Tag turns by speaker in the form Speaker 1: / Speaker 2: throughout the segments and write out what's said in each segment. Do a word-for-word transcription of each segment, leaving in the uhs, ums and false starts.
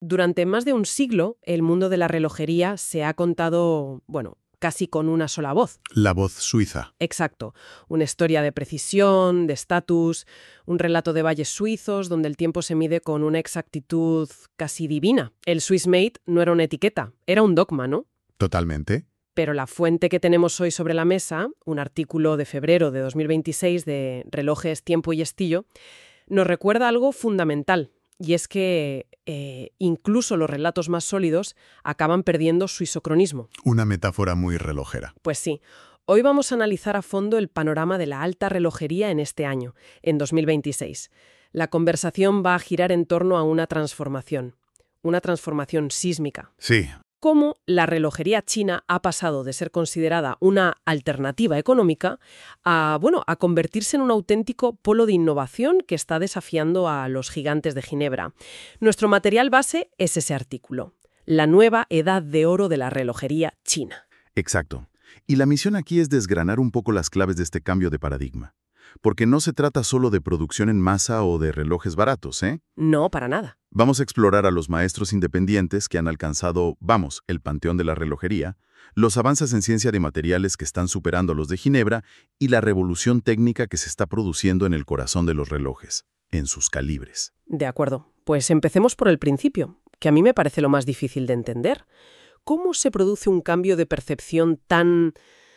Speaker 1: Durante más de un siglo, el mundo de la relojería se ha contado, bueno, casi con una sola voz.
Speaker 2: La voz suiza.
Speaker 1: Exacto. Una historia de precisión, de estatus, un relato de valles suizos donde el tiempo se mide con una exactitud casi divina. El Swiss Made no era una etiqueta, era un dogma, ¿no?
Speaker 2: Totalmente.
Speaker 1: Pero la fuente que tenemos hoy sobre la mesa, un artículo de febrero de dos mil veintiséis de Relojes, Tiempo y Estillo, nos recuerda algo fundamental. Y es que eh, incluso los relatos más sólidos acaban perdiendo su isocronismo.
Speaker 2: Una metáfora muy relojera.
Speaker 1: Pues sí. Hoy vamos a analizar a fondo el panorama de la alta relojería en este año, en dos mil veintiséis. La conversación va a girar en torno a una transformación. Una transformación sísmica.
Speaker 2: Sí.
Speaker 1: Cómo la relojería china ha pasado de ser considerada una alternativa económica a, bueno, a convertirse en un auténtico polo de innovación que está desafiando a los gigantes de Ginebra. Nuestro material base es ese artículo, La nueva edad de oro de la relojería china.
Speaker 3: Exacto. Y la misión aquí es desgranar un poco las claves de este cambio de paradigma. Porque no se trata solo de producción en masa o de relojes baratos, ¿eh?
Speaker 1: No, para nada.
Speaker 3: Vamos a explorar a los maestros independientes que han alcanzado, vamos, el panteón de la relojería, los avances en ciencia de materiales que están superando a los de Ginebra y la revolución técnica que se está produciendo en el corazón de los relojes, en sus calibres.
Speaker 1: De acuerdo. Pues empecemos por el principio, que a mí me parece lo más difícil de entender. ¿Cómo se produce un cambio de percepción tan...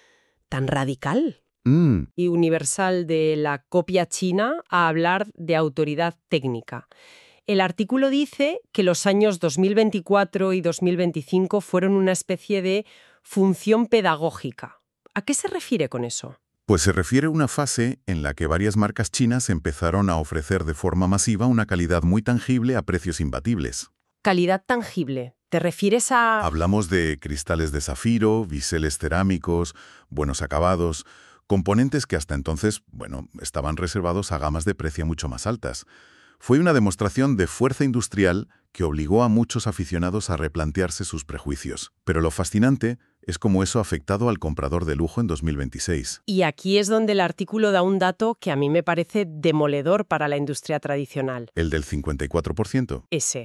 Speaker 1: tan radical
Speaker 3: Mm,
Speaker 1: y universal de la copia china a hablar de autoridad técnica? El artículo dice que los años dos mil veinticuatro y dos mil veinticinco fueron una especie de función pedagógica. ¿A qué se refiere con eso?
Speaker 3: pues se refiere a una fase en la que varias marcas chinas empezaron a ofrecer de forma masiva una calidad muy tangible a precios imbatibles.
Speaker 1: Calidad tangible. ¿Te refieres a...?
Speaker 3: Hablamos de cristales de zafiro, biseles cerámicos, buenos acabados, componentes que hasta entonces, bueno, estaban reservados a gamas de precio mucho más altas. Fue una demostración de fuerza industrial que obligó a muchos aficionados a replantearse sus prejuicios. Pero lo fascinante es cómo eso ha afectado al comprador de lujo en dos mil veintiséis.
Speaker 1: Y aquí es donde el artículo da un dato que a mí me parece demoledor para la industria tradicional.
Speaker 3: El del cincuenta y cuatro por ciento.
Speaker 1: Ese.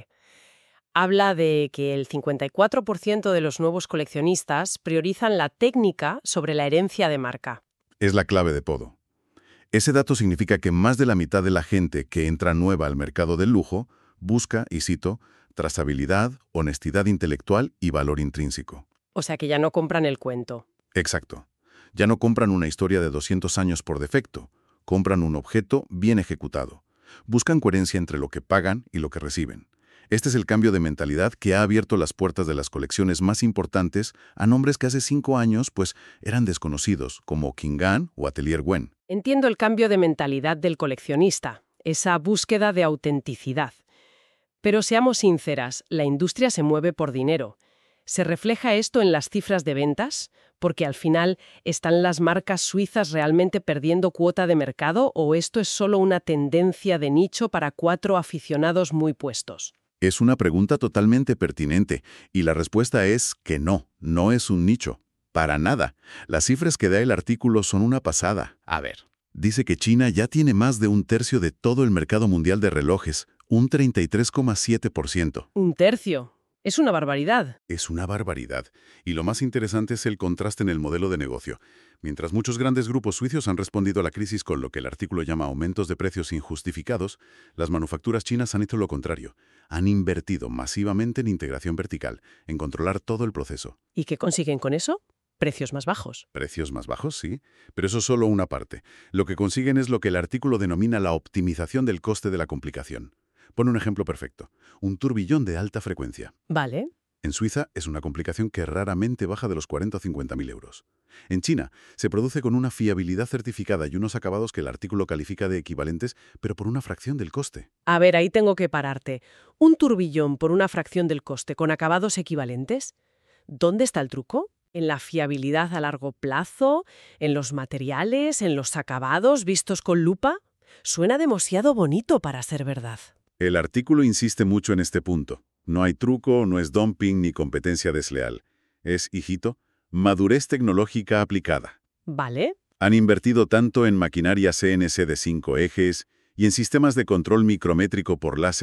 Speaker 1: Habla de que el cincuenta y cuatro por ciento de los nuevos coleccionistas priorizan la técnica sobre la herencia de marca.
Speaker 3: Es la clave de todo. Ese dato significa que más de la mitad de la gente que entra nueva al mercado del lujo busca, y cito, trazabilidad, honestidad intelectual y valor intrínseco.
Speaker 1: O sea que ya no compran el cuento.
Speaker 3: Exacto. Ya no compran una historia de doscientos años por defecto, compran un objeto bien ejecutado. Buscan coherencia entre lo que pagan y lo que reciben. Este es el cambio de mentalidad que ha abierto las puertas de las colecciones más importantes a nombres que hace cinco años pues eran desconocidos, como Kingan o Atelier Wen.
Speaker 1: Entiendo el cambio de mentalidad del coleccionista, esa búsqueda de autenticidad. Pero seamos sinceras, la industria se mueve por dinero. ¿Se refleja esto en las cifras de ventas? Porque al final, ¿están las marcas suizas realmente perdiendo cuota de mercado o esto es solo una tendencia de nicho para cuatro aficionados muy puestos?
Speaker 3: Es una pregunta totalmente pertinente, y la respuesta es que no, no es un nicho. Para nada. Las cifras que da el artículo son una pasada. A ver. Dice que China ya tiene más de un tercio de todo el mercado mundial de relojes, un treinta y tres coma siete por ciento.
Speaker 1: Un tercio. Es una barbaridad.
Speaker 3: Es una barbaridad. Y lo más interesante es el contraste en el modelo de negocio. Mientras muchos grandes grupos suizos han respondido a la crisis con lo que el artículo llama aumentos de precios injustificados, las manufacturas chinas han hecho lo contrario. Han invertido masivamente en integración vertical, en controlar todo el proceso.
Speaker 1: ¿Y qué consiguen con eso? Precios más bajos.
Speaker 3: Precios más bajos, sí, pero eso es solo una parte. Lo que consiguen es lo que el artículo denomina la optimización del coste de la complicación. Pone un ejemplo perfecto. Un turbillón de alta frecuencia.
Speaker 1: Vale.
Speaker 3: En Suiza es una complicación que raramente baja de los cuarenta o cincuenta mil euros. En China se produce con una fiabilidad certificada y unos acabados que el artículo califica de equivalentes, pero por una fracción del coste.
Speaker 1: A ver, ahí tengo que pararte. ¿Un turbillón por una fracción del coste con acabados equivalentes? ¿Dónde está el truco? ¿En la fiabilidad a largo plazo? ¿En los materiales? ¿En los acabados vistos con lupa? Suena demasiado bonito para ser verdad.
Speaker 3: El artículo insiste mucho en este punto. No hay truco, no es dumping ni competencia desleal. Es, hijito, madurez tecnológica aplicada.
Speaker 1: Vale.
Speaker 3: Han invertido tanto en maquinaria C N C de cinco ejes y en sistemas de control micrométrico por láser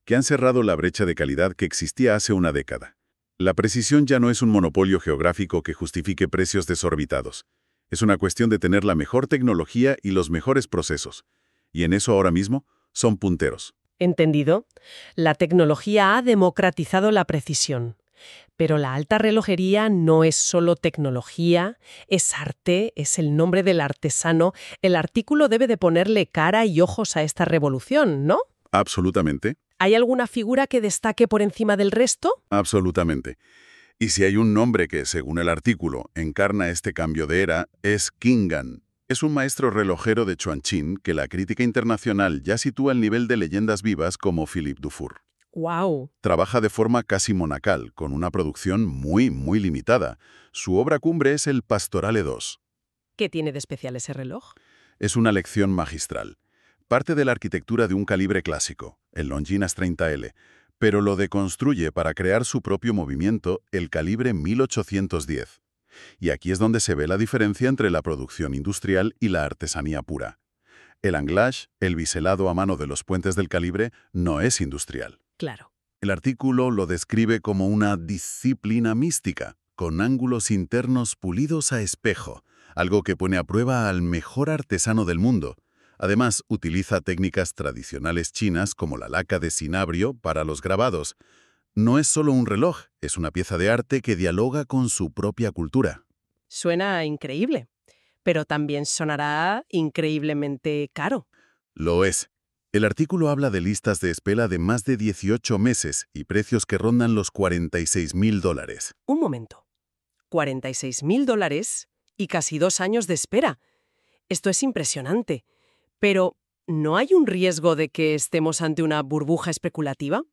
Speaker 3: que han cerrado la brecha de calidad que existía hace una década. La precisión ya no es un monopolio geográfico que justifique precios desorbitados. Es una cuestión de tener la mejor tecnología y los mejores procesos. Y en eso ahora mismo son punteros.
Speaker 1: ¿Entendido? La tecnología ha democratizado la precisión. Pero la alta relojería no es solo tecnología, es arte, es el nombre del artesano. El artículo debe de ponerle cara y ojos a esta revolución, ¿no?
Speaker 3: Absolutamente.
Speaker 1: ¿Hay alguna figura que destaque por encima del resto?
Speaker 3: Absolutamente. Y si hay un nombre que, según el artículo, encarna este cambio de era, es Kingan. Es un maestro relojero de Chuanqin que la crítica internacional ya sitúa al nivel de leyendas vivas como Philippe Dufour.
Speaker 1: ¡Wow!
Speaker 3: Trabaja de forma casi monacal, con una producción muy, muy limitada. Su obra cumbre es el Pastorale dos.
Speaker 1: ¿Qué tiene de especial ese reloj?
Speaker 3: Es una lección magistral. Parte de la arquitectura de un calibre clásico, el Longinas treinta L, pero lo deconstruye para crear su propio movimiento, el calibre mil ochocientos diez. Y aquí es donde se ve la diferencia entre la producción industrial y la artesanía pura. El anglage, el biselado a mano de los puentes del calibre, no es industrial.
Speaker 1: Claro.
Speaker 3: El artículo lo describe como una disciplina mística, con ángulos internos pulidos a espejo, algo que pone a prueba al mejor artesano del mundo. Además, utiliza técnicas tradicionales chinas como la laca de cinabrio para los grabados. No es solo un reloj, es una pieza de arte que dialoga con su propia cultura.
Speaker 1: Suena increíble, pero también sonará increíblemente caro.
Speaker 3: Lo es. El artículo habla de listas de espera de más de dieciocho meses y precios que rondan los cuarenta y seis mil dólares.
Speaker 1: Un momento. cuarenta y seis mil dólares y casi dos años de espera. Esto es impresionante. Pero, ¿no hay un riesgo de que estemos ante una burbuja especulativa?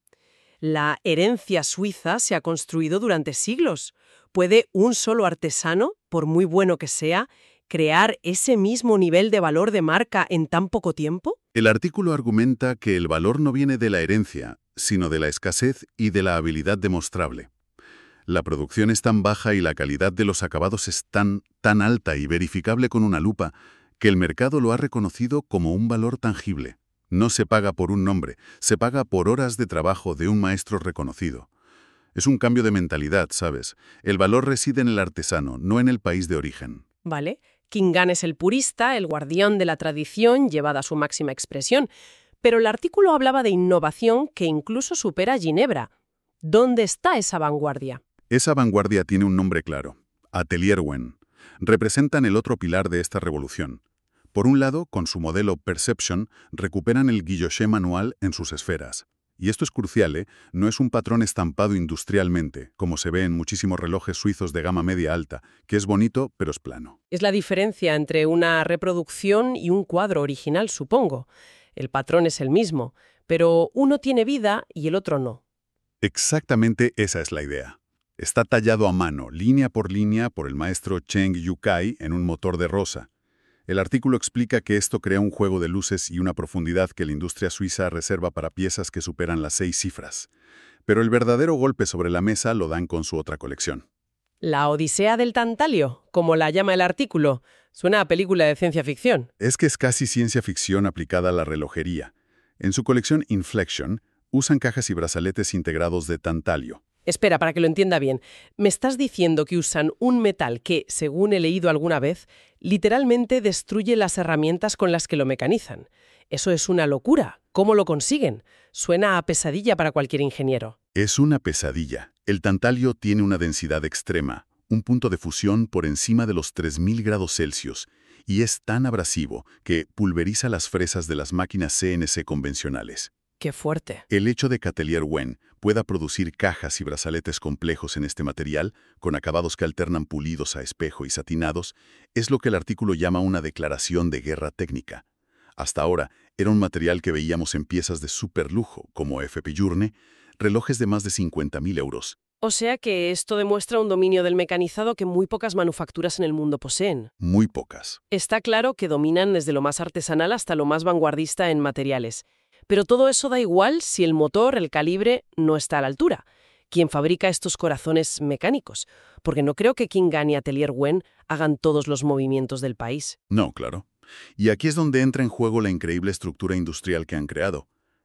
Speaker 1: La herencia suiza se ha construido durante siglos. ¿Puede un solo artesano, por muy bueno que sea, crear ese mismo nivel de valor de marca en tan poco tiempo?
Speaker 3: El artículo argumenta que el valor no viene de la herencia, sino de la escasez y de la habilidad demostrable. La producción es tan baja y la calidad de los acabados es tan, tan alta y verificable con una lupa que el mercado lo ha reconocido como un valor tangible. No se paga por un nombre, se paga por horas de trabajo de un maestro reconocido. Es un cambio de mentalidad, ¿sabes? El valor reside en el artesano, no en el país de origen.
Speaker 1: Vale. Kingan es el purista, el guardián de la tradición llevada a su máxima expresión. Pero el artículo hablaba de innovación que incluso supera a Ginebra. ¿Dónde está esa vanguardia?
Speaker 3: Esa vanguardia tiene un nombre claro: Atelier Wen. Representan el otro pilar de esta revolución. Por un lado, con su modelo Perception, recuperan el guilloché manual en sus esferas. Y esto es crucial, ¿eh? No es un patrón estampado industrialmente, como se ve en muchísimos relojes suizos de gama media-alta, que es bonito, pero es plano.
Speaker 1: Es la diferencia entre una reproducción y un cuadro original, supongo. El patrón es el mismo, pero uno tiene vida y el otro no.
Speaker 3: Exactamente esa es la idea. Está tallado a mano, línea por línea, por el maestro Cheng Yukai en un motor de rosa. El artículo explica que esto crea un juego de luces y una profundidad que la industria suiza reserva para piezas que superan las seis cifras. Pero el verdadero golpe sobre la mesa lo dan con su otra colección.
Speaker 1: La Odisea del Tantalio, como la llama el artículo, suena a película de ciencia ficción.
Speaker 3: Es que es casi ciencia ficción aplicada a la relojería. En su colección Inflection, usan cajas y brazaletes integrados de tantalio.
Speaker 1: Espera, para que lo entienda bien. ¿Me estás diciendo que usan un metal que, según he leído alguna vez, literalmente destruye las herramientas con las que lo mecanizan? Eso es una locura. ¿Cómo lo consiguen? Suena a pesadilla para cualquier ingeniero.
Speaker 3: Es una pesadilla. El tantalio tiene una densidad extrema, un punto de fusión por encima de los tres mil grados Celsius, y es tan abrasivo que pulveriza las fresas de las máquinas C N C convencionales.
Speaker 1: ¡Qué fuerte!
Speaker 3: El hecho de que Atelier Wen pueda producir cajas y brazaletes complejos en este material, con acabados que alternan pulidos a espejo y satinados, es lo que el artículo llama una declaración de guerra técnica. Hasta ahora, era un material que veíamos en piezas de superlujo, como F P Journe, relojes de más de cincuenta mil euros.
Speaker 1: O sea que esto demuestra un dominio del mecanizado que muy pocas manufacturas en el mundo poseen.
Speaker 3: Muy pocas.
Speaker 1: Está claro que dominan desde lo más artesanal hasta lo más vanguardista en materiales. Pero todo eso da igual si el motor, el calibre, no está a la altura. ¿Quién fabrica estos corazones mecánicos? Porque no creo que Kingan y Atelier Wen hagan todos los movimientos del país.
Speaker 3: No, claro. Y aquí es donde entra en juego la increíble estructura industrial que han creado.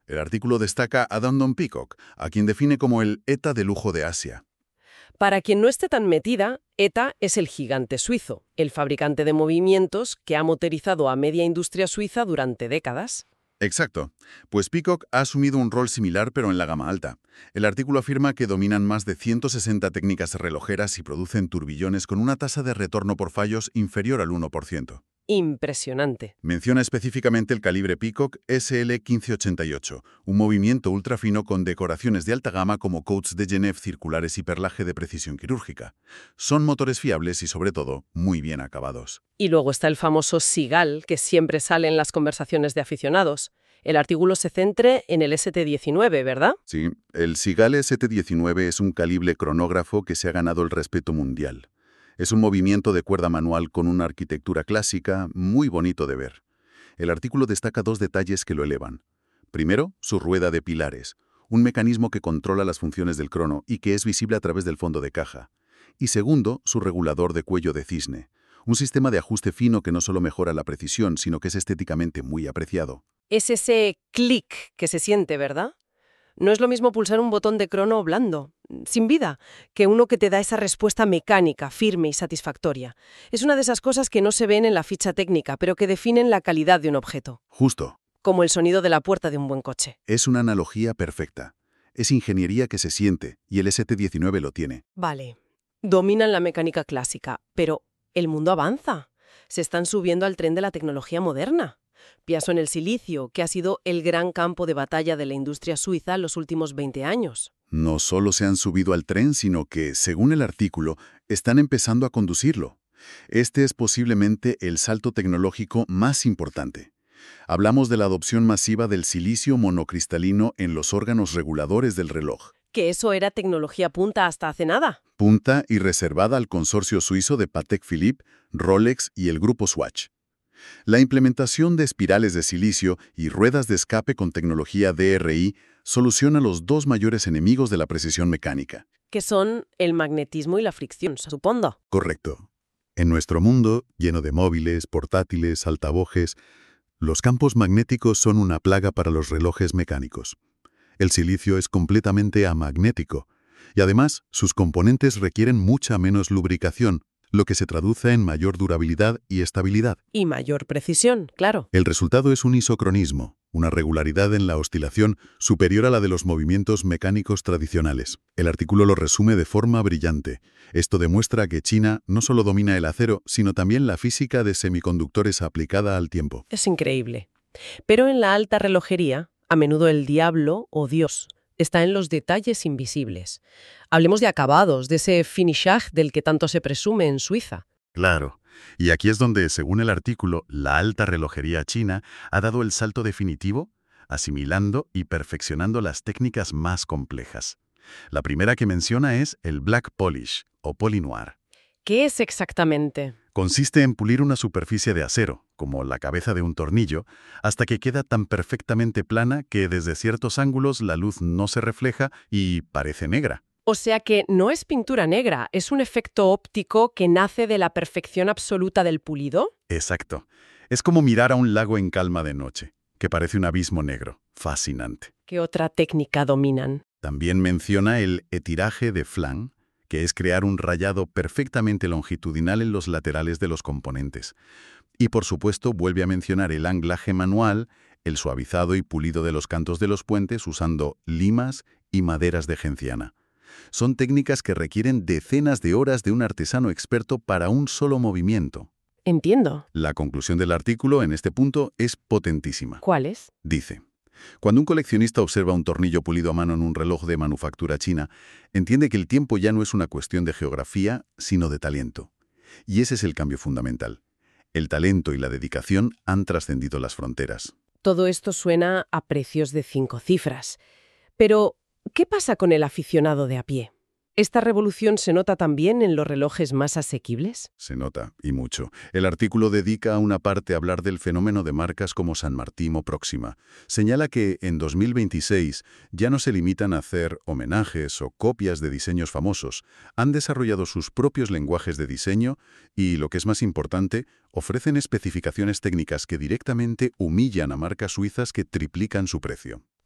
Speaker 3: El artículo destaca a Dundon Peacock, a quien define como el ETA de lujo de Asia.
Speaker 1: Para quien no esté tan metida, ETA es el gigante suizo, el fabricante de movimientos que ha motorizado a media industria suiza durante décadas.
Speaker 3: Exacto. Pues Peacock ha asumido un rol similar pero en la gama alta. El artículo afirma que dominan más de ciento sesenta técnicas relojeras y producen turbillones con una tasa de retorno por fallos inferior al uno por ciento.
Speaker 1: Impresionante.
Speaker 3: Menciona específicamente el calibre Peacock S L quince ochenta y ocho, un movimiento ultrafino con decoraciones de alta gama como coats de Genève circulares y perlaje de precisión quirúrgica. Son motores fiables y, sobre todo, muy bien acabados.
Speaker 1: Y luego está el famoso Sigal, que siempre sale en las conversaciones de aficionados. El artículo se centra en el S T diecinueve, ¿verdad?
Speaker 3: Sí, el Sigal S T diecinueve es un calibre cronógrafo que se ha ganado el respeto mundial. Es un movimiento de cuerda manual con una arquitectura clásica muy bonito de ver. El artículo destaca dos detalles que lo elevan. Primero, su rueda de pilares, un mecanismo que controla las funciones del crono y que es visible a través del fondo de caja. Y segundo, su regulador de cuello de cisne, un sistema de ajuste fino que no solo mejora la precisión, sino que es estéticamente muy apreciado.
Speaker 1: Es ese clic que se siente, ¿verdad? No es lo mismo pulsar un botón de crono blando, sin vida, que uno que te da esa respuesta mecánica, firme y satisfactoria. Es una de esas cosas que no se ven en la ficha técnica, pero que definen la calidad de un objeto.
Speaker 3: Justo.
Speaker 1: Como el sonido de la puerta de un buen coche.
Speaker 3: Es una analogía perfecta. Es ingeniería que se siente, y el S T diecinueve lo tiene.
Speaker 1: Vale. Dominan la mecánica clásica, pero el mundo avanza. Se están subiendo al tren de la tecnología moderna. Pienso en el silicio, que ha sido el gran campo de batalla de la industria suiza los últimos veinte años.
Speaker 3: No solo se han subido al tren, sino que, según el artículo, están empezando a conducirlo. Este es posiblemente el salto tecnológico más importante. Hablamos de la adopción masiva del silicio monocristalino en los órganos reguladores del reloj.
Speaker 1: Que eso era tecnología punta hasta hace nada.
Speaker 3: Punta y reservada al consorcio suizo de Patek Philippe, Rolex y el grupo Swatch. La implementación de espirales de silicio y ruedas de escape con tecnología D R I soluciona los dos mayores enemigos de la precisión mecánica.
Speaker 1: Que son el magnetismo y la fricción, supongo.
Speaker 3: Correcto. En nuestro mundo, lleno de móviles, portátiles, altavoces, los campos magnéticos son una plaga para los relojes mecánicos. El silicio es completamente amagnético y además sus componentes requieren mucha menos lubricación, lo que se traduce en mayor durabilidad y estabilidad.
Speaker 1: Y mayor precisión, claro.
Speaker 3: El resultado es un isocronismo, una regularidad en la oscilación superior a la de los movimientos mecánicos tradicionales. El artículo lo resume de forma brillante. Esto demuestra que China no solo domina el acero, sino también la física de semiconductores aplicada al tiempo.
Speaker 1: Es increíble. Pero en la alta relojería, a menudo el diablo o Dios está en los detalles invisibles. Hablemos de acabados, de ese finishage del que tanto se presume en Suiza.
Speaker 3: Claro. Y aquí es donde, según el artículo, la alta relojería china ha dado el salto definitivo, asimilando y perfeccionando las técnicas más complejas. La primera que menciona es el black polish, o polinoir.
Speaker 1: ¿Qué es exactamente?
Speaker 3: Consiste en pulir una superficie de acero, como la cabeza de un tornillo, hasta que queda tan perfectamente plana que desde ciertos ángulos la luz no se refleja y parece negra.
Speaker 1: O sea que no es pintura negra, es un efecto óptico que nace de la perfección absoluta del pulido.
Speaker 3: Exacto. Es como mirar a un lago en calma de noche, que parece un abismo negro. Fascinante.
Speaker 1: ¿Qué otra técnica dominan?
Speaker 3: También menciona el etiraje de flan, que es crear un rayado perfectamente longitudinal en los laterales de los componentes. Y por supuesto vuelve a mencionar el anclaje manual, el suavizado y pulido de los cantos de los puentes usando limas y maderas de genciana. Son técnicas que requieren decenas de horas de un artesano experto para un solo movimiento.
Speaker 1: Entiendo.
Speaker 3: La conclusión del artículo en este punto es potentísima.
Speaker 1: ¿Cuál es?
Speaker 3: Dice: cuando un coleccionista observa un tornillo pulido a mano en un reloj de manufactura china, entiende que el tiempo ya no es una cuestión de geografía, sino de talento. Y ese es el cambio fundamental. El talento y la dedicación han trascendido las fronteras.
Speaker 1: Todo esto suena a precios de cinco cifras. Pero, ¿qué pasa con el aficionado de a pie? ¿Esta revolución se nota también en los relojes más asequibles?
Speaker 3: Se nota, y mucho. El artículo dedica una parte a hablar del fenómeno de marcas como San Martín o Próxima. Señala que en dos mil veintiséis ya no se limitan a hacer homenajes o copias de diseños famosos. Han desarrollado sus propios lenguajes de diseño y, lo que es más importante, ofrecen especificaciones técnicas que directamente humillan a marcas suizas que triplican su precio.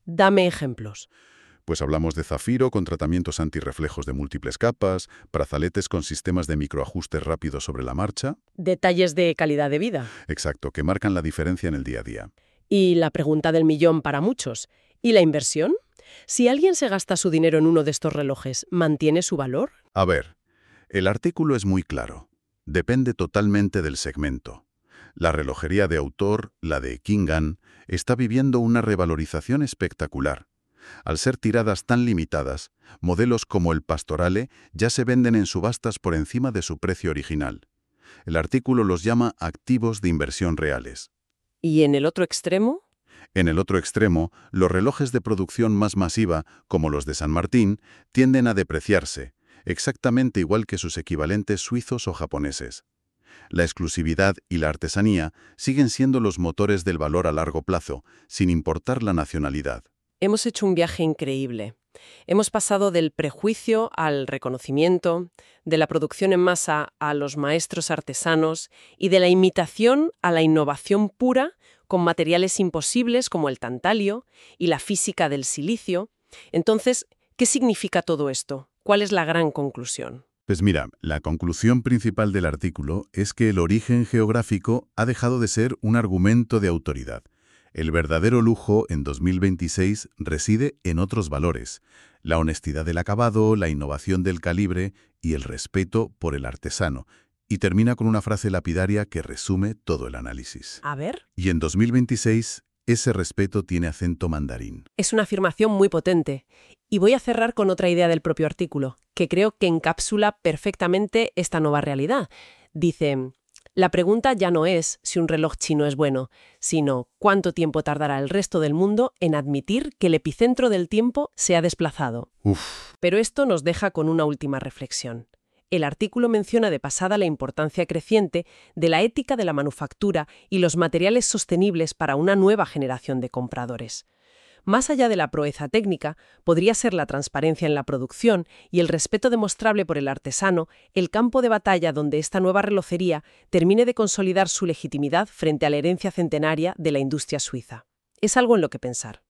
Speaker 1: Dame ejemplos.
Speaker 3: Pues hablamos de zafiro con tratamientos antirreflejos de múltiples capas, brazaletes con sistemas de microajustes rápidos sobre la marcha.
Speaker 1: Detalles de calidad de vida.
Speaker 3: Exacto, que marcan la diferencia en el día a día.
Speaker 1: Y la pregunta del millón para muchos. ¿Y la inversión? Si alguien se gasta su dinero en uno de estos relojes, ¿mantiene su valor?
Speaker 3: A ver, el artículo es muy claro. Depende totalmente del segmento. La relojería de autor, la de Kingan, está viviendo una revalorización espectacular. Al ser tiradas tan limitadas, modelos como el Pastorale ya se venden en subastas por encima de su precio original. El artículo los llama activos de inversión reales.
Speaker 1: ¿Y en el otro extremo?
Speaker 3: En el otro extremo, los relojes de producción más masiva, como los de San Martín, tienden a depreciarse, exactamente igual que sus equivalentes suizos o japoneses. La exclusividad y la artesanía siguen siendo los motores del valor a largo plazo, sin importar la nacionalidad.
Speaker 1: Hemos hecho un viaje increíble. Hemos pasado del prejuicio al reconocimiento, de la producción en masa a los maestros artesanos y de la imitación a la innovación pura con materiales imposibles como el tantalio y la física del silicio. Entonces, ¿qué significa todo esto? ¿Cuál es la gran conclusión?
Speaker 3: Pues mira, la conclusión principal del artículo es que el origen geográfico ha dejado de ser un argumento de autoridad. El verdadero lujo en dos mil veintiséis reside en otros valores: la honestidad del acabado, la innovación del calibre y el respeto por el artesano. Y termina con una frase lapidaria que resume todo el análisis.
Speaker 1: A ver.
Speaker 3: Y en dos mil veintiséis, ese respeto tiene acento mandarín.
Speaker 1: Es una afirmación muy potente. Y voy a cerrar con otra idea del propio artículo, que creo que encapsula perfectamente esta nueva realidad. Dice: la pregunta ya no es si un reloj chino es bueno, sino cuánto tiempo tardará el resto del mundo en admitir que el epicentro del tiempo se ha desplazado.
Speaker 3: Uf.
Speaker 1: Pero esto nos deja con una última reflexión. El artículo menciona de pasada la importancia creciente de la ética de la manufactura y los materiales sostenibles para una nueva generación de compradores. Más allá de la proeza técnica, podría ser la transparencia en la producción y el respeto demostrable por el artesano el campo de batalla donde esta nueva relojería termine de consolidar su legitimidad frente a la herencia centenaria de la industria suiza. Es algo en lo que pensar.